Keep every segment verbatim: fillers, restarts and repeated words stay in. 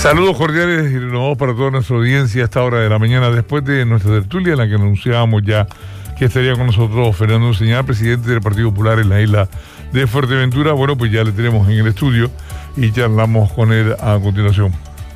Saludos cordiales y renovados para toda nuestra audiencia a esta hora de la mañana, después de nuestra tertulia en la que anunciábamos ya que estaría con nosotros Fernando Useña, presidente del Partido Popular en la isla de Fuerteventura. Bueno, pues ya le tenemos en el estudio y charlamos con él a continuación.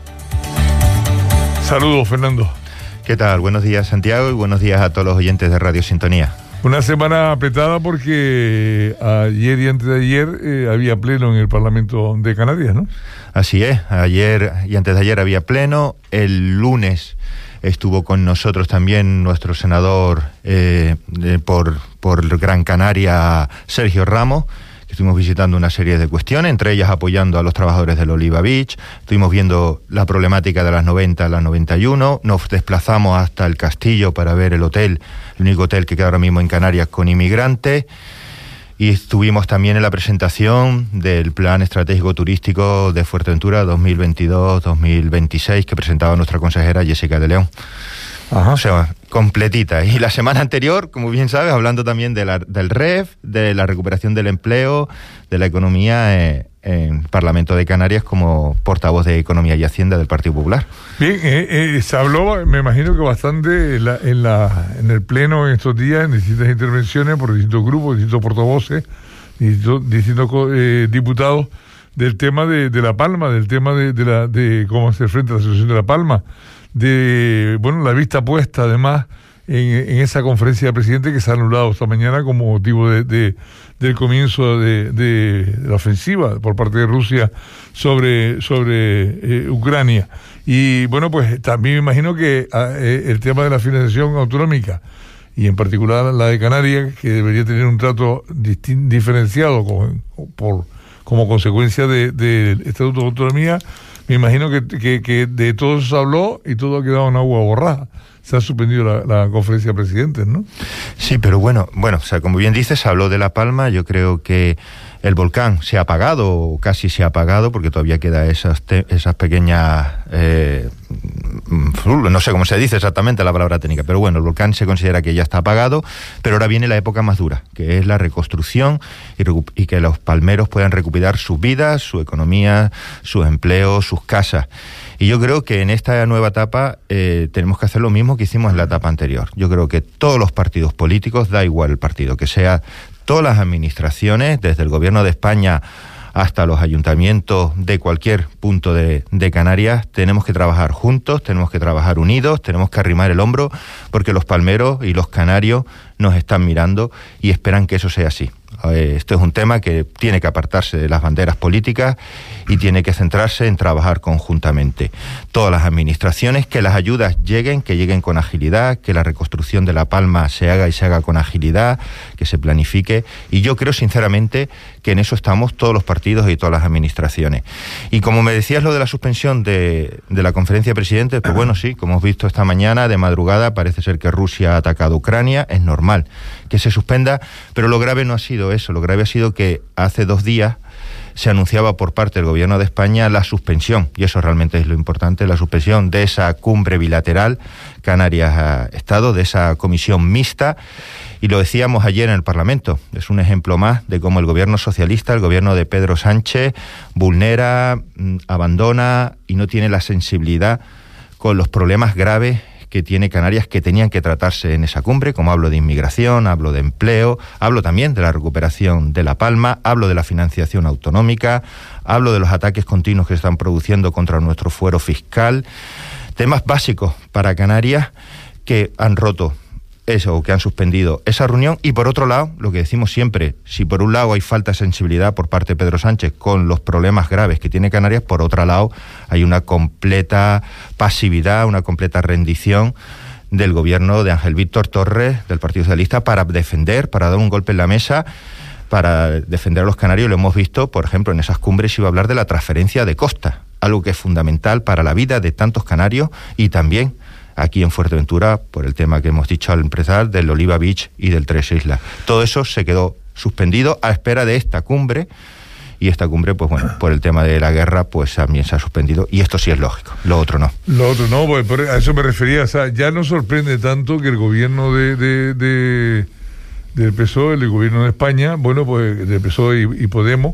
Saludos, Fernando. ¿Qué tal? Buenos días, Santiago, y buenos días a todos los oyentes de Radio Sintonía. Una semana apretada porque ayer y antes de ayer eh, había pleno en el Parlamento de Canarias, ¿no? Así es, ayer y antes de ayer había pleno. El lunes estuvo con nosotros también nuestro senador eh, de, por, por Gran Canaria, Sergio Ramos. Estuvimos visitando una serie de cuestiones, entre ellas apoyando a los trabajadores del Oliva Beach. Estuvimos viendo la problemática de las noventa a las noventa y uno. Nos desplazamos hasta el Castillo para ver el hotel, el único hotel que queda ahora mismo en Canarias con inmigrantes. Y estuvimos también en la presentación del Plan Estratégico Turístico de Fuerteventura dos mil veintidós a dos mil veintiséis que presentaba nuestra consejera Jessica de León. Ajá. O sea, completita. Y la semana anterior, como bien sabes, hablando también de la, del R E F, de la recuperación del empleo, de la economía eh, en el Parlamento de Canarias como portavoz de Economía y Hacienda del Partido Popular. Bien, eh, eh, se habló, me imagino que bastante en, la, en, la, en el Pleno en estos días, en distintas intervenciones por distintos grupos, distintos portavoces, distintos, distintos eh, diputados, del tema de, de La Palma, del tema de, de, la, de cómo hacer frente a la situación de La Palma, de, bueno, la vista puesta además en, en esa conferencia de presidente que se ha anulado esta mañana como motivo de, de, del comienzo de, de, de la ofensiva por parte de Rusia sobre, sobre eh, Ucrania. Y bueno, pues también me imagino que eh, el tema de la financiación autonómica y en particular la de Canarias, que debería tener un trato distin- diferenciado con, por, como consecuencia del de, de Estatuto de Autonomía. Me imagino que, que, que de todo eso se habló y todo ha quedado en agua borrada. Se ha suspendido la, la conferencia de presidentes, ¿no? Sí, pero bueno, bueno, o sea, como bien dices, se habló de La Palma. Yo creo que el volcán se ha apagado, o casi se ha apagado, porque todavía queda esas, te, esas pequeñas... Eh, no sé cómo se dice exactamente la palabra técnica, pero bueno, el volcán se considera que ya está apagado, pero ahora viene la época más dura, que es la reconstrucción y, y que los palmeros puedan recuperar sus vidas, su economía, sus empleos, sus casas. Y yo creo que en esta nueva etapa eh, tenemos que hacer lo mismo que hicimos en la etapa anterior. Yo creo que todos los partidos políticos, da igual el partido, que sea todas las administraciones, desde el Gobierno de España hasta los ayuntamientos de cualquier punto de, de Canarias, tenemos que trabajar juntos, tenemos que trabajar unidos, tenemos que arrimar el hombro, porque los palmeros y los canarios nos están mirando y esperan que eso sea así. Esto es un tema que tiene que apartarse de las banderas políticas y tiene que centrarse en trabajar conjuntamente. Todas las administraciones, que las ayudas lleguen, que lleguen con agilidad, que la reconstrucción de La Palma se haga y se haga con agilidad, que se planifique. Y yo creo sinceramente que en eso estamos todos los partidos y todas las administraciones. Y como me decías lo de la suspensión de, de la conferencia de presidentes, pues bueno, sí, como hemos visto esta mañana de madrugada, parece ser que Rusia ha atacado a Ucrania, es normal que se suspenda, pero lo grave no ha sido eso, lo grave ha sido que hace dos días se anunciaba por parte del Gobierno de España la suspensión, y eso realmente es lo importante, la suspensión de esa cumbre bilateral Canarias-Estado, de esa comisión mixta, y lo decíamos ayer en el Parlamento, es un ejemplo más de cómo el Gobierno socialista, el Gobierno de Pedro Sánchez, vulnera, abandona y no tiene la sensibilidad con los problemas graves que tiene Canarias, que tenían que tratarse en esa cumbre, como hablo de inmigración, hablo de empleo, hablo también de la recuperación de La Palma, hablo de la financiación autonómica, hablo de los ataques continuos que se están produciendo contra nuestro fuero fiscal, temas básicos para Canarias que han roto eso, o que han suspendido esa reunión. Y por otro lado, lo que decimos siempre, si por un lado hay falta de sensibilidad por parte de Pedro Sánchez con los problemas graves que tiene Canarias, por otro lado hay una completa pasividad, una completa rendición del gobierno de Ángel Víctor Torres, del Partido Socialista, para defender, para dar un golpe en la mesa, para defender a los canarios. Lo hemos visto, por ejemplo, en esas cumbres iba a hablar de la transferencia de costas, algo que es fundamental para la vida de tantos canarios y también aquí en Fuerteventura, por el tema que hemos dicho al empezar, del Oliva Beach y del Tres Islas. Todo eso se quedó suspendido a espera de esta cumbre, y esta cumbre, pues bueno, por el tema de la guerra, pues también se ha suspendido, y esto sí es lógico, lo otro no. Lo otro no, pues a eso me refería, o sea, ya no sorprende tanto que el gobierno de, de, de del P S O E, el gobierno de España, bueno, pues del P S O E y, y Podemos,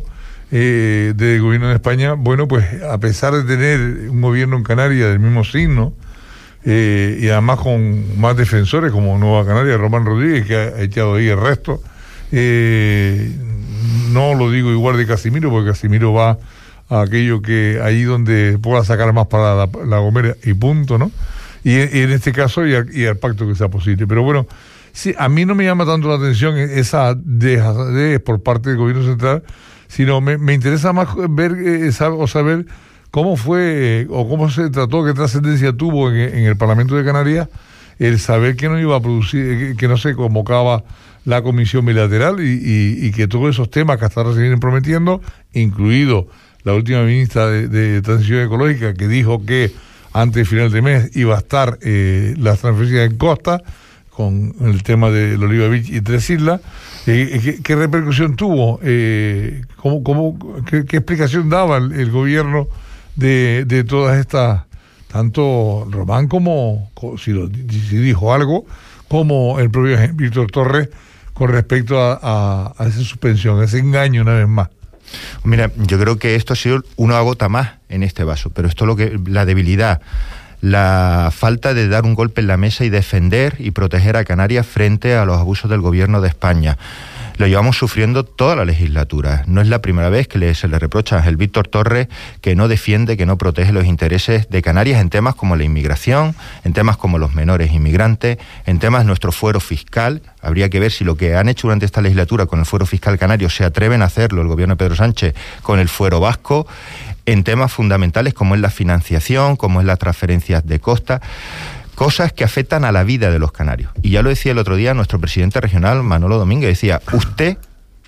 eh, del gobierno de España, bueno, pues a pesar de tener un gobierno en Canarias del mismo signo, eh, y además con más defensores como Nueva Canaria, Román Rodríguez, que ha echado ahí el resto, eh, no lo digo igual de Casimiro, porque Casimiro va a aquello que ahí donde pueda sacar más para la, la Gomera y punto, ¿no? Y, y en este caso, y, a, y al pacto que sea posible. Pero bueno, sí, a mí no me llama tanto la atención esa dejadez por parte del gobierno central, sino me, me interesa más ver eh, o saber cómo fue eh, o cómo se trató, qué trascendencia tuvo en, en el Parlamento de Canarias el saber que no iba a producir, que, que no se convocaba la comisión bilateral y, y, y que todos esos temas que hasta ahora se vienen prometiendo, incluido la última ministra de, de Transición Ecológica, que dijo que antes del final de mes iba a estar eh, las transferencias en costa, con el tema del Oliva Beach y Tres Islas. Eh, ¿qué, ¿Qué repercusión tuvo? Eh, ¿cómo, cómo, qué, ¿Qué explicación daba el, el gobierno de, de todas estas, tanto Román como, si, lo, si dijo algo, como el propio Víctor Torres, con respecto a, a, a esa suspensión, a ese engaño una vez más? Mira, yo creo que esto ha sido una gota más en este vaso, pero esto es lo que, la debilidad, la falta de dar un golpe en la mesa y defender y proteger a Canarias frente a los abusos del gobierno de España. Lo llevamos sufriendo toda la legislatura. No es la primera vez que le, se le reprocha a Ángel Víctor Torres que no defiende, que no protege los intereses de Canarias en temas como la inmigración, en temas como los menores inmigrantes, en temas de nuestro fuero fiscal. Habría que ver si lo que han hecho durante esta legislatura con el fuero fiscal canario se atreven a hacerlo el gobierno de Pedro Sánchez con el fuero vasco, en temas fundamentales como es la financiación, como es las transferencias de costa, cosas que afectan a la vida de los canarios. Y ya lo decía el otro día nuestro presidente regional, Manolo Domínguez, decía, usted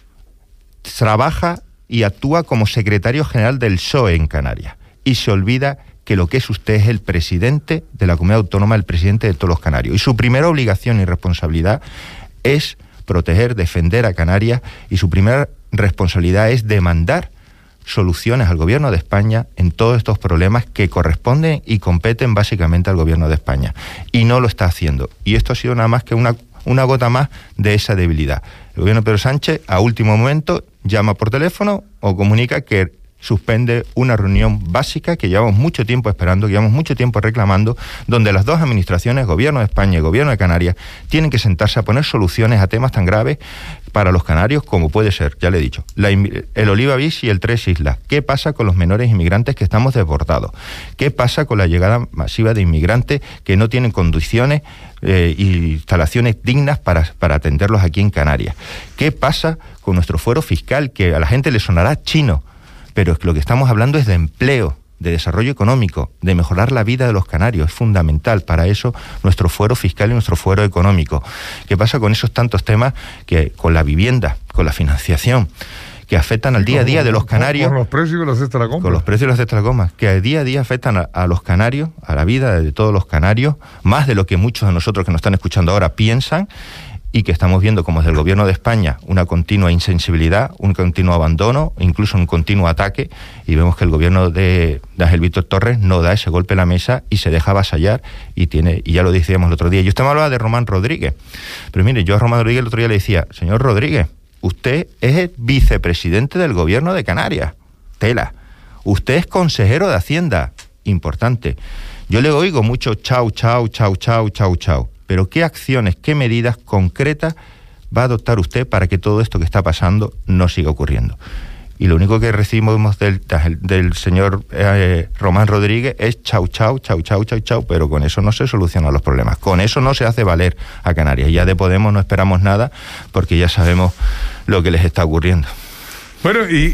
trabaja y actúa como secretario general del P S O E en Canarias y se olvida que lo que es usted es el presidente de la comunidad autónoma, el presidente de todos los canarios. Y su primera obligación y responsabilidad es proteger, defender a Canarias, y su primera responsabilidad es demandar soluciones al gobierno de España en todos estos problemas que corresponden y competen básicamente al gobierno de España. Y no lo está haciendo. Y esto ha sido nada más que una, una gota más de esa debilidad. El gobierno de Pedro Sánchez, a último momento, llama por teléfono o comunica que suspende una reunión básica que llevamos mucho tiempo esperando, que llevamos mucho tiempo reclamando, donde las dos administraciones, Gobierno de España y Gobierno de Canarias, tienen que sentarse a poner soluciones a temas tan graves para los canarios como puede ser, ya le he dicho, la, el Oliva Beach y el Tres Islas. ¿Qué pasa con los menores inmigrantes que estamos desbordados? ¿Qué pasa con la llegada masiva de inmigrantes que no tienen condiciones eh, e instalaciones dignas para, para atenderlos aquí en Canarias? ¿Qué pasa con nuestro fuero fiscal, que a la gente le sonará chino? Pero lo que estamos hablando es de empleo, de desarrollo económico, de mejorar la vida de los canarios. Es fundamental para eso nuestro fuero fiscal y nuestro fuero económico. ¿Qué pasa con esos tantos temas que con la vivienda, con la financiación, que afectan al día a día de los canarios? Con los precios de la cesta de la compra. Con los precios de la cesta de la compra, que al día a día afectan a, a los canarios, a la vida de todos los canarios, más de lo que muchos de nosotros que nos están escuchando ahora piensan, y que estamos viendo como desde el gobierno de España una continua insensibilidad, un continuo abandono, incluso un continuo ataque, y vemos que el gobierno de, de Ángel Víctor Torres no da ese golpe en la mesa y se deja avasallar, y tiene, y ya lo decíamos el otro día. Y usted me hablaba de Román Rodríguez, pero mire, yo a Román Rodríguez el otro día le decía, señor Rodríguez, usted es el vicepresidente del gobierno de Canarias, tela, usted es consejero de Hacienda, importante. Yo le oigo mucho chau, chau, chau, chau, chau, chau. Pero ¿qué acciones, qué medidas concretas va a adoptar usted para que todo esto que está pasando no siga ocurriendo? Y lo único que recibimos del, del señor eh, Román Rodríguez es chau, chau, chau, chau, chau, chau, pero con eso no se solucionan los problemas. Con eso no se hace valer a Canarias. Ya de Podemos no esperamos nada porque ya sabemos lo que les está ocurriendo. Bueno, y,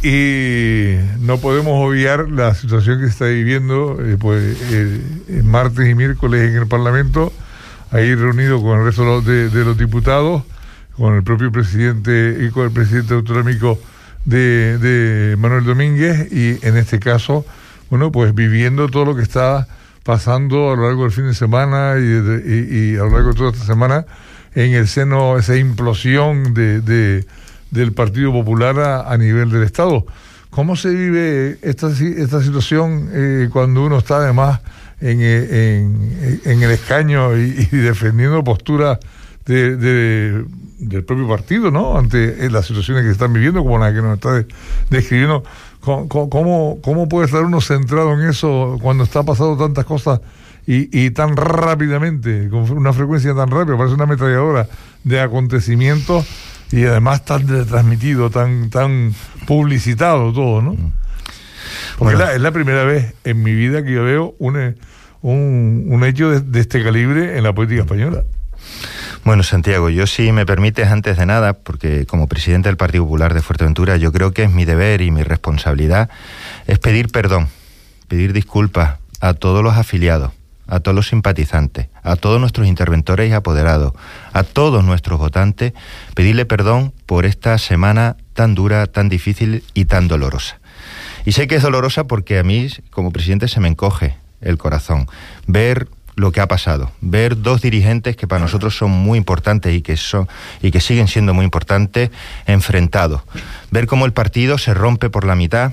y no podemos obviar la situación que se está viviendo eh, pues, eh, martes y miércoles en el Parlamento, ahí reunido con el resto de, de los diputados, con el propio presidente y con el presidente autonómico de, de Manuel Domínguez, y en este caso, bueno, pues viviendo todo lo que está pasando a lo largo del fin de semana y, de, y, y a lo largo de toda esta semana en el seno, esa implosión de, de, del Partido Popular a, a nivel del Estado. ¿Cómo se vive esta, esta situación eh, cuando uno está además en, en, en el escaño y, y defendiendo posturas de, de, del propio partido, ¿no? Ante las situaciones que se están viviendo, como la que nos está de, describiendo. ¿Cómo, cómo, ¿Cómo puede estar uno centrado en eso cuando está pasando tantas cosas y, y tan rápidamente, con una frecuencia tan rápida? Parece una ametralladora de acontecimientos y además tan transmitido, tan, tan publicitado todo, ¿no? Porque bueno, es, la, es la primera vez en mi vida que yo veo un, un, un hecho de, de este calibre en la política española. Bueno, Santiago, yo, si me permites, antes de nada, porque como presidente del Partido Popular de Fuerteventura, yo creo que es mi deber y mi responsabilidad es pedir perdón, pedir disculpas a todos los afiliados, a todos los simpatizantes, a todos nuestros interventores y apoderados, a todos nuestros votantes, pedirle perdón por esta semana tan dura, tan difícil y tan dolorosa. Y sé que es dolorosa porque a mí, como presidente, se me encoge el corazón ver lo que ha pasado, ver dos dirigentes que para nosotros son muy importantes y que son y que siguen siendo muy importantes enfrentados, ver cómo el partido se rompe por la mitad,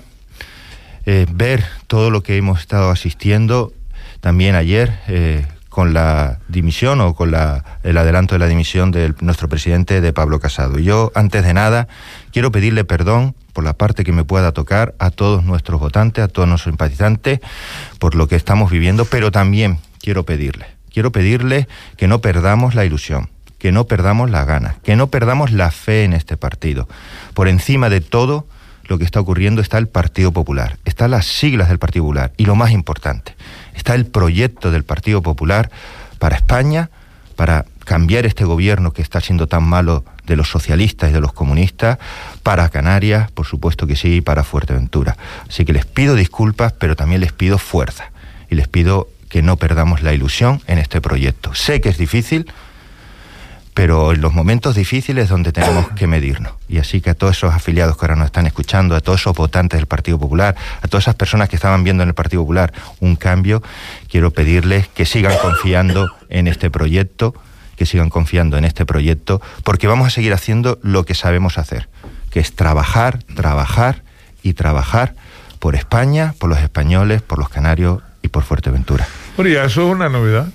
eh, ver todo lo que hemos estado asistiendo también ayer eh, con la dimisión o con la, el adelanto de la dimisión de nuestro presidente, de Pablo Casado. Yo, antes de nada, quiero pedirle perdón por la parte que me pueda tocar a todos nuestros votantes, a todos nuestros simpatizantes, por lo que estamos viviendo, pero también quiero pedirle, quiero pedirle que no perdamos la ilusión, que no perdamos las ganas, que no perdamos la fe en este partido. Por encima de todo lo que está ocurriendo está el Partido Popular, están las siglas del Partido Popular y lo más importante, está el proyecto del Partido Popular para España, para cambiar este gobierno que está siendo tan malo de los socialistas y de los comunistas, para Canarias, por supuesto que sí, y para Fuerteventura. Así que les pido disculpas, pero también les pido fuerza y les pido que no perdamos la ilusión en este proyecto. Sé que es difícil, pero en los momentos difíciles es donde tenemos que medirnos. Y así que a todos esos afiliados que ahora nos están escuchando, a todos esos votantes del Partido Popular, a todas esas personas que estaban viendo en el Partido Popular un cambio, quiero pedirles que sigan confiando en este proyecto, que sigan confiando en este proyecto, porque vamos a seguir haciendo lo que sabemos hacer, que es trabajar, trabajar y trabajar por España, por los españoles, por los canarios y por Fuerteventura. Bueno, ya eso es una novedad.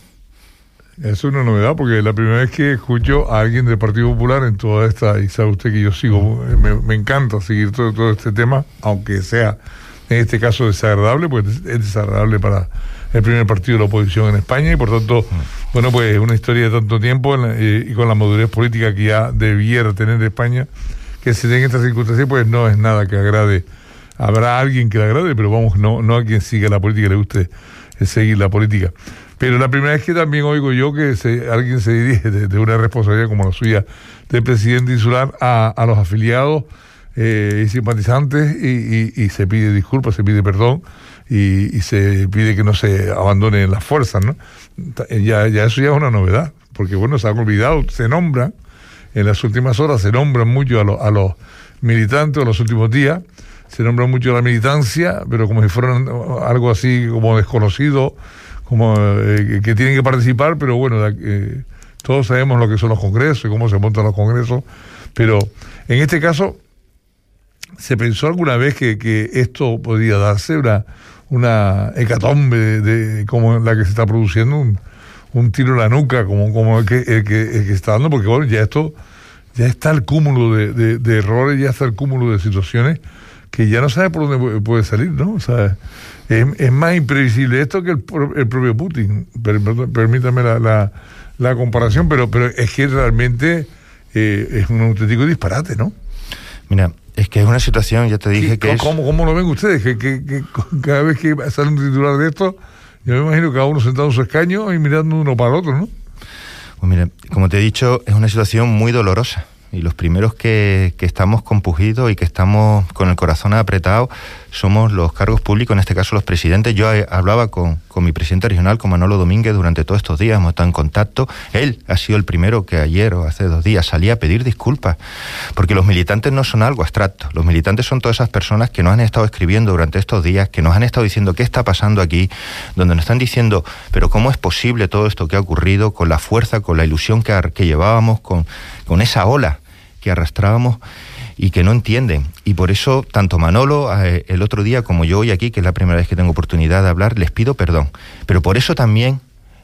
Eso es una novedad porque es la primera vez que escucho a alguien del Partido Popular en toda esta, y sabe usted que yo sigo, me, me encanta seguir todo, todo este tema, aunque sea en este caso desagradable, pues es desagradable para el primer partido de la oposición en España y por tanto, mm. bueno, pues es una historia de tanto tiempo en la, eh, y con la madurez política que ya debiera tener España, que se den estas circunstancias, pues no es nada que agrade. Habrá alguien que le agrade, pero vamos, no, no a quien siga la política, le guste seguir la política. Pero la primera vez que también oigo yo que se, alguien se dirige de, de una responsabilidad como la suya del presidente insular a, a los afiliados eh, y simpatizantes y, y, y se pide disculpas, se pide perdón y, y se pide que no se abandonen las fuerzas, ¿no? Ya, ya eso ya es una novedad, porque bueno, se han olvidado, se nombran, en las últimas horas se nombran mucho a, lo, a los militantes, en los últimos días, se nombra mucho la militancia, pero como si fueran algo así como desconocido, como eh, que tienen que participar, pero bueno, eh, todos sabemos lo que son los congresos y cómo se montan los congresos, pero en este caso, ¿se pensó alguna vez que, que esto podía darse, una, una hecatombe de, de, como la que se está produciendo, un, un tiro en la nuca como, como el, que, el, que, el que está dando? Porque bueno, ya esto, ya está el cúmulo de, de, de errores, ya está el cúmulo de situaciones que ya no sabe por dónde puede salir, ¿no? O sea, es, es más imprevisible esto que el, el propio Putin. Permítame la, la, la comparación, pero, pero es que realmente eh, es un auténtico disparate, ¿no? Mira, es que es una situación, ya te dije que ¿Cómo, es... ¿Cómo lo ven ustedes? Que, que, que cada vez que sale un titular de esto, yo me imagino cada uno sentado en su escaño y mirando uno para el otro, ¿no? Pues mira, como te he dicho, es una situación muy dolorosa. Y los primeros que, que estamos compungidos y que estamos con el corazón apretado somos los cargos públicos, en este caso los presidentes. Yo hablaba con, con mi presidente regional, con Manolo Domínguez, durante todos estos días, hemos estado en contacto. Él ha sido el primero que ayer o hace dos días salía a pedir disculpas, porque los militantes no son algo abstracto. Los militantes son todas esas personas que nos han estado escribiendo durante estos días, que nos han estado diciendo qué está pasando aquí, donde nos están diciendo, pero cómo es posible todo esto que ha ocurrido, con la fuerza, con la ilusión que, que llevábamos, con, con esa ola que arrastrábamos y que no entienden. Y por eso, tanto Manolo eh, el otro día como yo hoy aquí, que es la primera vez que tengo oportunidad de hablar, les pido perdón. Pero por eso también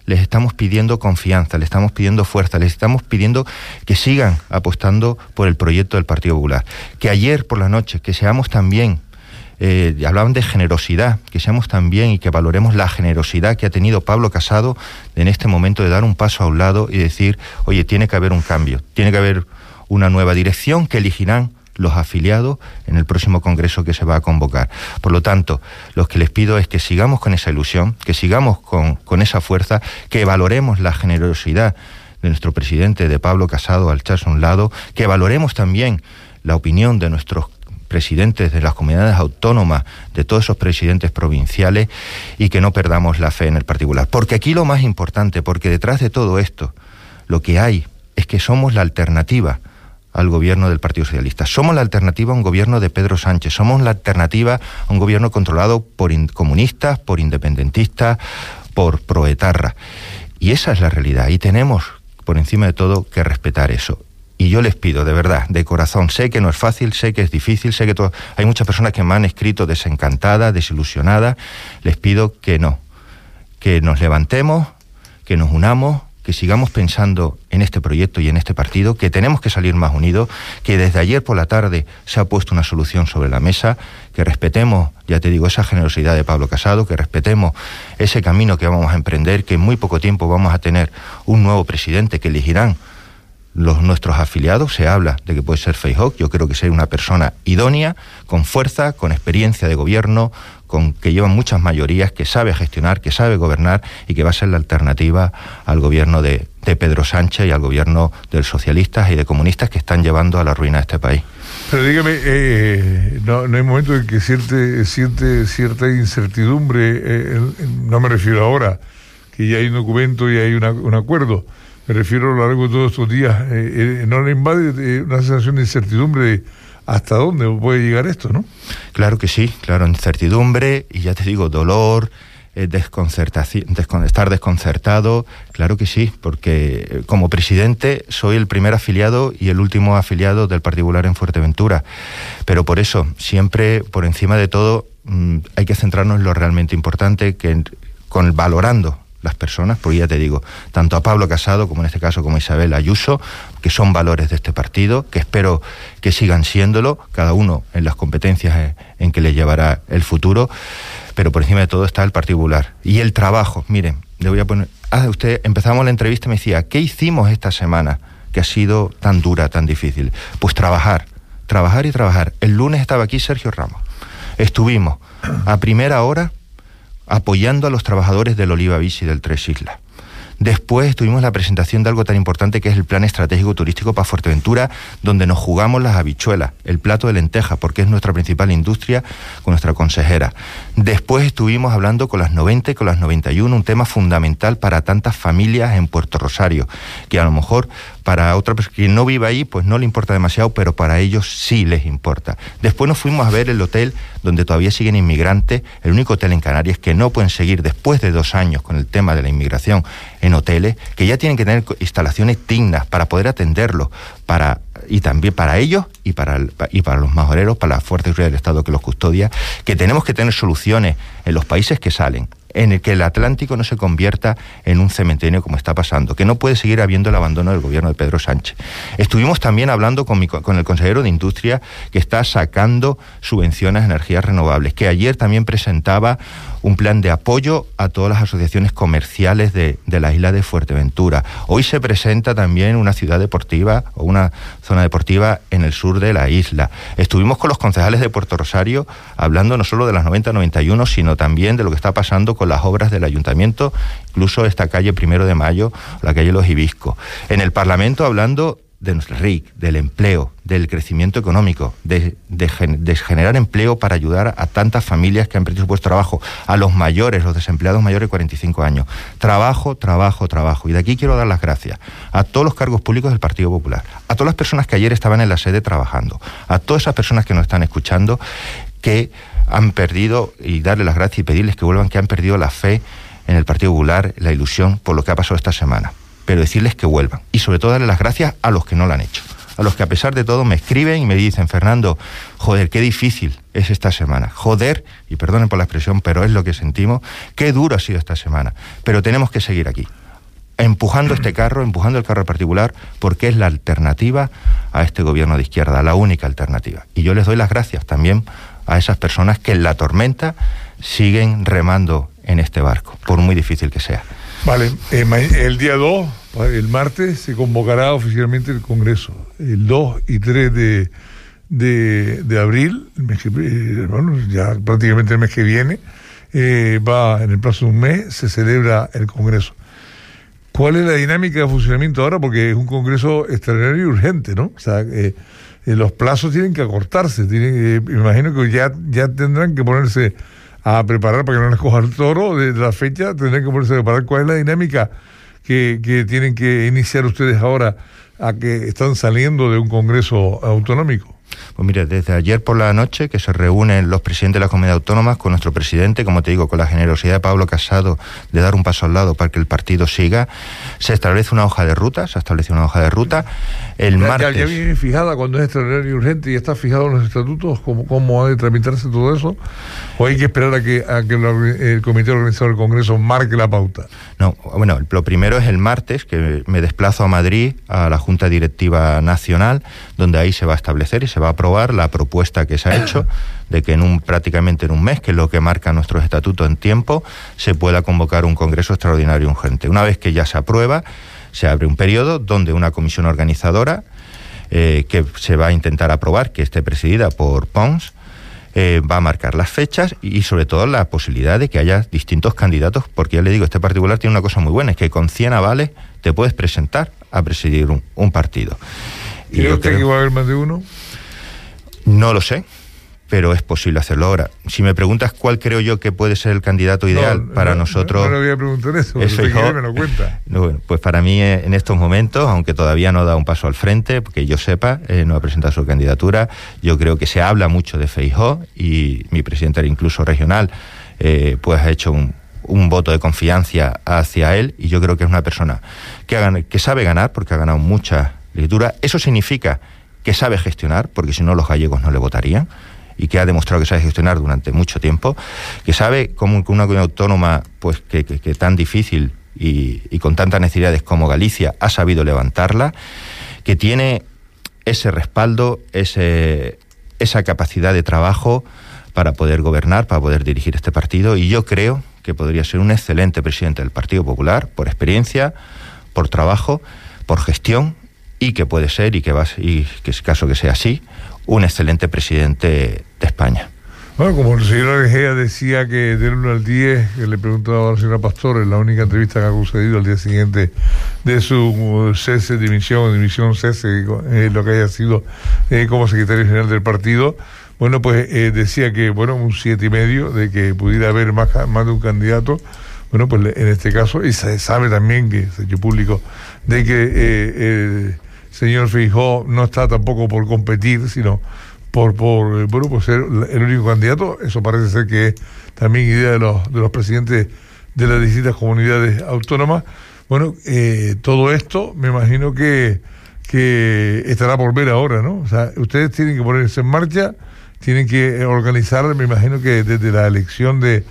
les estamos pidiendo confianza, les estamos pidiendo fuerza, les estamos pidiendo que sigan apostando por el proyecto del Partido Popular. Que ayer por la noche, que seamos también, eh, hablaban de generosidad, que seamos también y que valoremos la generosidad que ha tenido Pablo Casado en este momento de dar un paso a un lado y decir, oye, tiene que haber un cambio, tiene que haber una nueva dirección que elegirán los afiliados en el próximo congreso que se va a convocar. Por lo tanto, lo que les pido es que sigamos con esa ilusión, que sigamos con, con esa fuerza, que valoremos la generosidad de nuestro presidente, de Pablo Casado, al echarse a un lado, que valoremos también la opinión de nuestros presidentes de las comunidades autónomas, de todos esos presidentes provinciales, y que no perdamos la fe en el particular. Porque aquí lo más importante, porque detrás de todo esto, lo que hay es que somos la alternativa al gobierno del Partido Socialista. Somos la alternativa a un gobierno de Pedro Sánchez, somos la alternativa a un gobierno controlado por comunistas, por independentistas, por proetarras. Y esa es la realidad, y tenemos, por encima de todo, que respetar eso. Y yo les pido, de verdad, de corazón, sé que no es fácil, sé que es difícil, sé que todo, hay muchas personas que me han escrito desencantadas, desilusionadas, les pido que no, que nos levantemos, que nos unamos, que sigamos pensando en este proyecto y en este partido, que tenemos que salir más unidos, que desde ayer por la tarde se ha puesto una solución sobre la mesa, que respetemos, ya te digo, esa generosidad de Pablo Casado, que respetemos ese camino que vamos a emprender, que en muy poco tiempo vamos a tener un nuevo presidente que elegirán los nuestros afiliados. Se habla de que puede ser Feijóo. Yo creo que ser una persona idónea, con fuerza, con experiencia de gobierno, con que lleva muchas mayorías, que sabe gestionar, que sabe gobernar y que va a ser la alternativa al gobierno de, de Pedro Sánchez y al gobierno de los socialistas y de comunistas que están llevando a la ruina a este país. Pero dígame, eh, no, no hay momento en que siente, siente cierta incertidumbre, eh, no me refiero ahora, que ya hay un documento y hay una, un acuerdo, me refiero a lo largo de todos estos días, eh, eh, no le invade eh, una sensación de incertidumbre de hasta dónde puede llegar esto, ¿no? Claro que sí, claro, incertidumbre y ya te digo, dolor, eh, desconcertación, descon, estar desconcertado, claro que sí, porque eh, como presidente soy el primer afiliado y el último afiliado del Partido Popular en Fuerteventura, pero por eso, siempre, por encima de todo, mmm, hay que centrarnos en lo realmente importante, que con valorando las personas, porque ya te digo, tanto a Pablo Casado como en este caso como a Isabel Ayuso, que son valores de este partido, que espero que sigan siéndolo, cada uno en las competencias en que le llevará el futuro, pero por encima de todo está el Partido Popular. Y el trabajo, miren, le voy a poner, ah, usted, empezamos la entrevista y me decía, ¿qué hicimos esta semana que ha sido tan dura, tan difícil? Pues trabajar, trabajar y trabajar. El lunes estaba aquí Sergio Ramos, estuvimos a primera hora apoyando a los trabajadores del Oliva Bici del Tres Islas. Después tuvimos la presentación de algo tan importante que es el Plan Estratégico Turístico para Fuerteventura, donde nos jugamos las habichuelas, el plato de lentejas, porque es nuestra principal industria, con nuestra consejera. Después estuvimos hablando con las noventa y con las noventa y uno, un tema fundamental para tantas familias en Puerto Rosario, que a lo mejor para otra persona que no vive ahí, pues no le importa demasiado, pero para ellos sí les importa. Después nos fuimos a ver el hotel donde todavía siguen inmigrantes, el único hotel en Canarias que no pueden seguir después de dos años con el tema de la inmigración en hoteles, que ya tienen que tener instalaciones dignas para poder atenderlos, para y también para ellos y para el, y para los majoreros, para la Fuerza y Seguridad del Estado que los custodia, que tenemos que tener soluciones en los países que salen, en el que el Atlántico no se convierta en un cementerio como está pasando, que no puede seguir habiendo el abandono del gobierno de Pedro Sánchez. Estuvimos también hablando con, mi, con el consejero de Industria, que está sacando subvenciones a energías renovables, que ayer también presentaba un plan de apoyo a todas las asociaciones comerciales de, de la isla de Fuerteventura. Hoy se presenta también una ciudad deportiva o una zona deportiva en el sur de la isla. Estuvimos con los concejales de Puerto Rosario hablando no solo de las noventa noventa y uno, sino también de lo que está pasando con las obras del ayuntamiento, incluso esta calle Primero de Mayo, la calle Los Hibiscos. En el Parlamento hablando de nuestra R I C, del empleo, del crecimiento económico, de, de, de generar empleo para ayudar a tantas familias que han perdido su puesto de trabajo, a los mayores, los desempleados mayores de cuarenta y cinco años. Trabajo, trabajo, trabajo. Y de aquí quiero dar las gracias a todos los cargos públicos del Partido Popular, a todas las personas que ayer estaban en la sede trabajando, a todas esas personas que nos están escuchando, que han perdido, y darle las gracias y pedirles que vuelvan, que han perdido la fe en el Partido Popular, la ilusión por lo que ha pasado esta semana. Pero decirles que vuelvan. Y sobre todo darle las gracias a los que no lo han hecho. A los que a pesar de todo me escriben y me dicen, Fernando, joder, qué difícil es esta semana. Joder, y perdonen por la expresión, pero es lo que sentimos, qué duro ha sido esta semana. Pero tenemos que seguir aquí. empujando este carro, empujando el carro particular, porque es la alternativa a este gobierno de izquierda, la única alternativa. Y yo les doy las gracias también a esas personas que en la tormenta siguen remando en este barco, por muy difícil que sea. Vale, eh, el día dos, el martes, se convocará oficialmente el Congreso. El dos y tres de, de, de abril, el mes que, eh, bueno, ya prácticamente el mes que viene, eh, va en el plazo de un mes, se celebra el Congreso. ¿Cuál es la dinámica de funcionamiento ahora? Porque es un Congreso extraordinario y urgente, ¿no? O sea, eh, eh, los plazos tienen que acortarse. Tienen, eh, me imagino que ya, ya tendrán que ponerse a preparar para que no les coja el toro de la fecha, tendrán que ponerse a preparar. ¿Cuál es la dinámica que, que tienen que iniciar ustedes ahora a que están saliendo de un Congreso autonómico? Pues mire, desde ayer por la noche que se reúnen los presidentes de las comunidades autónomas con nuestro presidente, como te digo, con la generosidad de Pablo Casado de dar un paso al lado para que el partido siga, se establece una hoja de ruta, se establece una hoja de ruta. El ya, martes... Ya, ya viene fijada cuando es extraordinario y urgente y está fijado en los estatutos cómo, cómo ha de tramitarse todo eso, o hay que esperar a que, a que el comité organizador del Congreso marque la pauta. No, bueno, lo primero es el martes, que me desplazo a Madrid, a la Junta Directiva Nacional, donde ahí se va a establecer y se va a aprobar la propuesta que se ha hecho de que en un prácticamente en un mes, que es lo que marca nuestros estatutos en tiempo, se pueda convocar un Congreso extraordinario urgente. Una vez que ya se aprueba, se abre un periodo donde una comisión organizadora eh, que se va a intentar aprobar, que esté presidida por Pons, Eh, va a marcar las fechas y sobre todo la posibilidad de que haya distintos candidatos, porque ya le digo, este particular tiene una cosa muy buena, es que con cien avales te puedes presentar a presidir un, un partido. ¿Y ¿Cree usted creo, que va a haber más de uno? No lo sé, pero es posible hacerlo ahora. Si me preguntas cuál creo yo que puede ser el candidato ideal no, para no, nosotros... No, no le voy a preguntar eso, es Feijóo, quiere, me lo cuenta. Bueno, pues para mí en estos momentos, aunque todavía no da un paso al frente, porque yo sepa, eh, no ha presentado su candidatura, yo creo que se habla mucho de Feijóo y mi presidente incluso regional eh, pues ha hecho un, un voto de confianza hacia él y yo creo que es una persona que, ha, que sabe ganar, porque ha ganado mucha legislatura. Eso significa que sabe gestionar, porque si no los gallegos no le votarían, y que ha demostrado que sabe gestionar durante mucho tiempo, que sabe cómo una comunidad autónoma pues que, que, que tan difícil y, y con tantas necesidades como Galicia ha sabido levantarla, que tiene ese respaldo, ese, esa capacidad de trabajo para poder gobernar, para poder dirigir este partido, y yo creo que podría ser un excelente presidente del Partido Popular, por experiencia, por trabajo, por gestión, y que puede ser, y que va y que es caso que sea así, un excelente presidente de España. Bueno, como el señor Egea decía que del uno al diez, que le preguntaba a la señora Pastor en la única entrevista que ha concedido al día siguiente de su cese, dimisión, dimisión, cese, eh, lo que haya sido eh, como secretario general del partido, bueno, pues eh, decía que, bueno, un siete y medio, de que pudiera haber más, más de un candidato. Bueno, pues en este caso, y se sabe también que se ha hecho público, de que eh, el señor Feijóo no está tampoco por competir, sino por, por bueno, por ser el único candidato. Eso parece ser que es también idea de los, de los presidentes de las distintas comunidades autónomas. Bueno, eh, todo esto me imagino que, que estará por ver ahora, ¿no? O sea, ustedes tienen que ponerse en marcha, tienen que organizar, me imagino que desde la elección de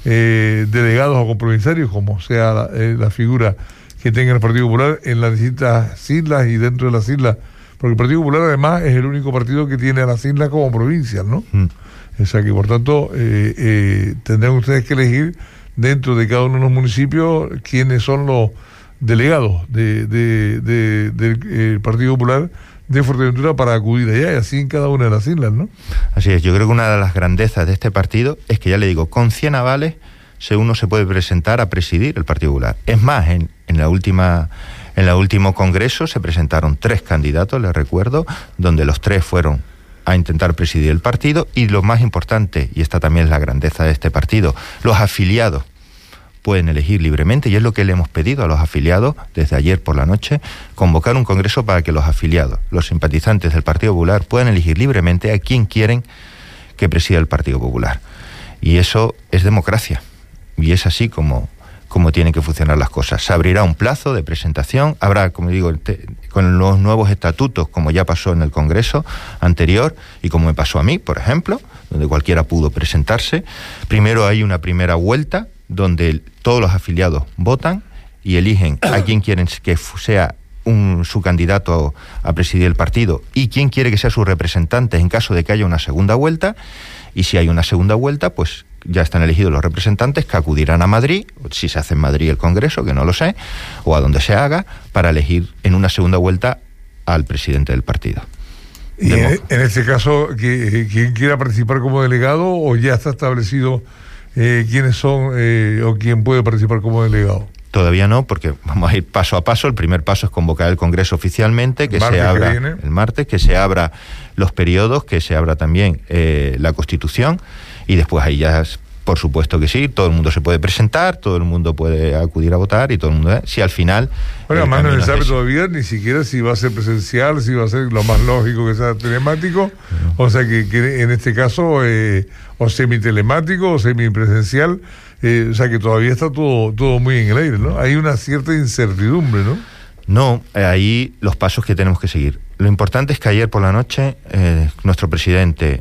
eh, delegados o compromisarios, como sea la, eh, la figura que tenga el Partido Popular en las distintas islas y dentro de las islas, porque el Partido Popular además es el único partido que tiene a las islas como provincias, ¿no? Mm. O sea que por tanto eh, eh, tendrán ustedes que elegir dentro de cada uno de los municipios quiénes son los delegados de, de, de, de, del eh, Partido Popular de Fuerteventura para acudir allá, y así en cada una de las islas, ¿no? Así es, yo creo que una de las grandezas de este partido es que, ya le digo, con cien avales uno se puede presentar a presidir el Partido Popular. Es más, en, en la última en el último congreso se presentaron tres candidatos, les recuerdo, donde los tres fueron a intentar presidir el partido, y lo más importante, y esta también es la grandeza de este partido, los afiliados pueden elegir libremente, y es lo que le hemos pedido a los afiliados desde ayer por la noche, convocar un congreso para que los afiliados, los simpatizantes del Partido Popular, puedan elegir libremente a quien quieren que presida el Partido Popular. Y eso es democracia. Y es así como, como tienen que funcionar las cosas. Se abrirá un plazo de presentación, habrá, como digo, te, con los nuevos estatutos, como ya pasó en el Congreso anterior, y como me pasó a mí, por ejemplo, donde cualquiera pudo presentarse. Primero hay una primera vuelta, donde todos los afiliados votan, y eligen a quien quieren que sea un, su candidato a, a presidir el partido y quién quiere que sea su representante en caso de que haya una segunda vuelta, y si hay una segunda vuelta, pues ya están elegidos los representantes que acudirán a Madrid, si se hace en Madrid el Congreso, que no lo sé, o a donde se haga, para elegir en una segunda vuelta al presidente del partido. Y en, en este caso, ¿quién quiera participar como delegado o ya está establecido eh, quiénes son eh, o quién puede participar como delegado? Todavía no, porque vamos a ir paso a paso. El primer paso es convocar el Congreso oficialmente, que se abra que el martes, que se abra los periodos, que se abra también eh, la Constitución, y después ahí ya, por supuesto que sí, todo el mundo se puede presentar, todo el mundo puede acudir a votar y todo el mundo, ¿eh? Si al final... Bueno, además no se sabe todavía ni siquiera si va a ser presencial, si va a ser lo más lógico que sea telemático, uh-huh. O sea que, que en este caso, eh, o semitelemático o semipresencial, eh, o sea que todavía está todo, todo muy en el aire, ¿no? Hay una cierta incertidumbre, ¿no? No, eh, ahí los pasos que tenemos que seguir. Lo importante es que ayer por la noche eh, nuestro presidente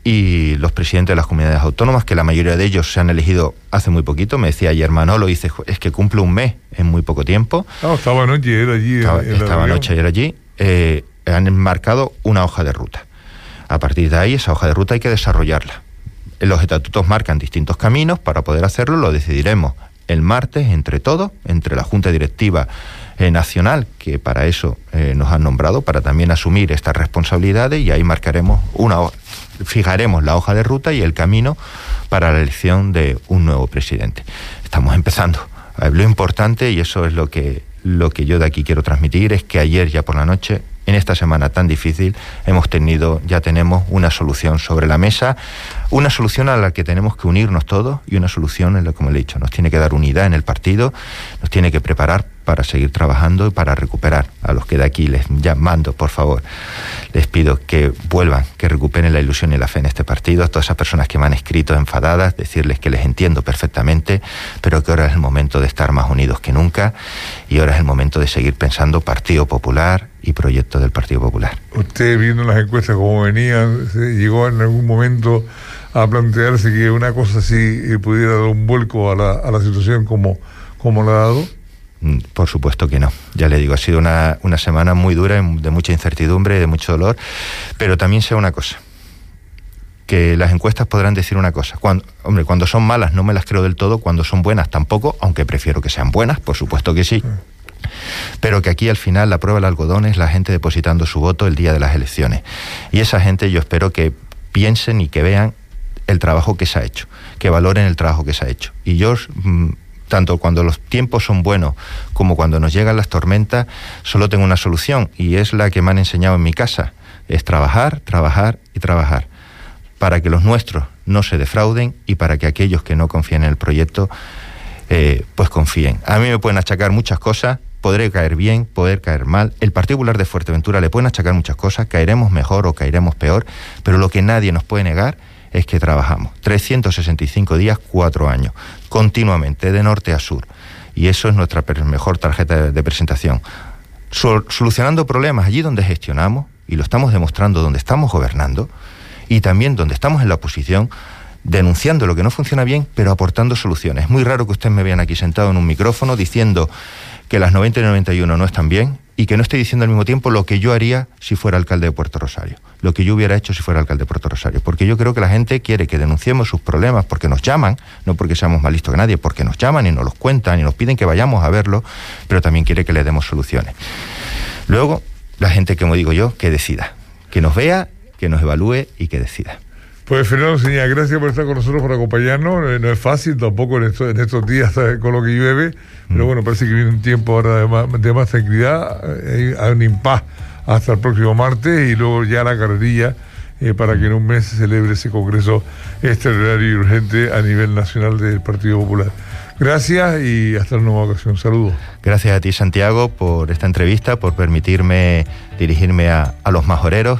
y los presidentes de las comunidades autónomas, que la mayoría de ellos se han elegido hace muy poquito, me decía ayer Manolo, dice, es que cumple un mes en muy poco tiempo. No, estaba anoche ayer allí. Estaba, en, en estaba anoche ayer allí, eh, han enmarcado una hoja de ruta. A partir de ahí, esa hoja de ruta hay que desarrollarla. Los estatutos marcan distintos caminos. Para poder hacerlo lo decidiremos el martes entre todos, entre la Junta Directiva eh, Nacional, que para eso eh, nos han nombrado, para también asumir estas responsabilidades, y ahí marcaremos una fijaremos la hoja de ruta y el camino para la elección de un nuevo presidente. Estamos empezando. Lo importante, y eso es lo que, lo que yo de aquí quiero transmitir, es que ayer ya por la noche, en esta semana tan difícil, hemos tenido, ya tenemos una solución sobre la mesa, una solución a la que tenemos que unirnos todos, y una solución en la, como le he dicho, nos tiene que dar unidad en el partido, nos tiene que preparar para seguir trabajando y para recuperar. A los que de aquí les llamando, por favor, les pido que vuelvan, que recuperen la ilusión y la fe en este partido. A todas esas personas que me han escrito enfadadas, decirles que les entiendo perfectamente, pero que ahora es el momento de estar más unidos que nunca, y ahora es el momento de seguir pensando Partido Popular y proyecto del Partido Popular. Usted, viendo las encuestas como venían, llegó en algún momento a plantearse que una cosa así eh, pudiera dar un vuelco a la, a la situación como, como la ha dado. Por supuesto que no. Ya le digo, ha sido una, una semana muy dura, de mucha incertidumbre, de mucho dolor, pero también sé una cosa, que las encuestas podrán decir una cosa. Cuando, hombre, cuando son malas no me las creo del todo, cuando son buenas tampoco, aunque prefiero que sean buenas, por supuesto que sí. Pero que aquí al final la prueba del algodón es la gente depositando su voto el día de las elecciones. Y esa gente yo espero que piensen y que vean el trabajo que se ha hecho, que valoren el trabajo que se ha hecho. Y yo... Mmm, tanto cuando los tiempos son buenos como cuando nos llegan las tormentas, solo tengo una solución, y es la que me han enseñado en mi casa, es trabajar, trabajar y trabajar, para que los nuestros no se defrauden y para que aquellos que no confíen en el proyecto, eh, pues confíen. A mí me pueden achacar muchas cosas, podré caer bien, poder caer mal. El Partido Popular de Fuerteventura le pueden achacar muchas cosas, caeremos mejor o caeremos peor, pero lo que nadie nos puede negar es que trabajamos trescientos sesenta y cinco días, cuatro años, continuamente, de norte a sur. Y eso es nuestra mejor tarjeta de, de presentación. Sol, solucionando problemas allí donde gestionamos, y lo estamos demostrando donde estamos gobernando, y también donde estamos en la oposición, denunciando lo que no funciona bien, pero aportando soluciones. Es muy raro que ustedes me vean aquí sentado en un micrófono diciendo que las noventa y noventa y uno no están bien, y que no estoy diciendo al mismo tiempo lo que yo haría si fuera alcalde de Puerto Rosario, lo que yo hubiera hecho si fuera alcalde de Puerto Rosario, porque yo creo que la gente quiere que denunciemos sus problemas porque nos llaman, no porque seamos más listos que nadie, porque nos llaman y nos los cuentan y nos piden que vayamos a verlo, pero también quiere que le demos soluciones. Luego, la gente, como digo yo, que decida, que nos vea, que nos evalúe y que decida. Pues Fernando Seña, gracias por estar con nosotros, por acompañarnos. Eh, no es fácil tampoco en, esto, en estos días con lo que llueve, mm. pero bueno, parece que viene un tiempo ahora de más, de más tranquilidad. Eh, hay un impas hasta el próximo martes y luego ya la carrerilla eh, para que en un mes se celebre ese congreso extraordinario y urgente a nivel nacional del Partido Popular. Gracias y hasta una nueva ocasión. Saludos. Gracias a ti, Santiago, por esta entrevista, por permitirme dirigirme a, a los majoreros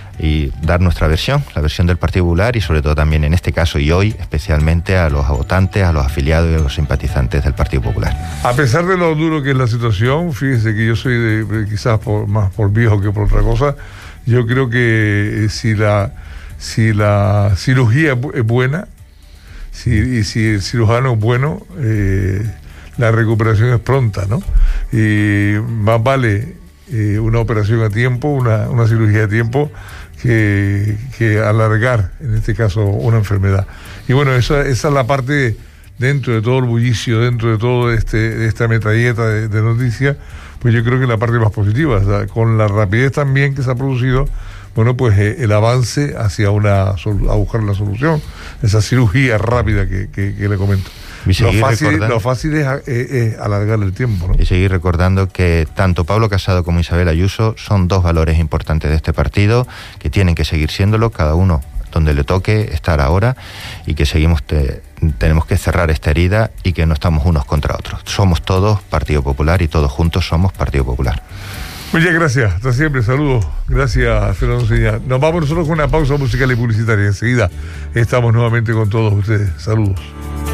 y dar nuestra versión, la versión del Partido Popular, y sobre todo también en este caso y hoy especialmente a los votantes, a los afiliados y a los simpatizantes del Partido Popular. A pesar de lo duro que es la situación, fíjese que yo soy de, quizás por, más por viejo que por otra cosa, yo creo que si la si la cirugía es buena, si, y si el cirujano es bueno, eh, la recuperación es pronta, ¿no? Y más vale eh, una operación a tiempo, una, una cirugía a tiempo, que, que alargar, en este caso, una enfermedad. Y bueno, esa, esa es la parte, dentro de todo el bullicio, dentro de todo este, esta metralleta de, de noticias, pues yo creo que la parte más positiva, o sea, con la rapidez también que se ha producido, bueno, pues eh, el avance hacia una, a buscar la solución, esa cirugía rápida que, que, que le comento. Lo fácil, lo fácil es, es, es alargar el tiempo, ¿no? Y seguir recordando que tanto Pablo Casado como Isabel Ayuso son dos valores importantes de este partido, que tienen que seguir siéndolo, cada uno donde le toque estar ahora, y que seguimos te, tenemos que cerrar esta herida y que no estamos unos contra otros. Somos todos Partido Popular y todos juntos somos Partido Popular. Muchas gracias, hasta siempre, saludos. Gracias, Fernando Seña. Nos vamos nosotros con una pausa musical y publicitaria. Enseguida estamos nuevamente con todos ustedes. Saludos.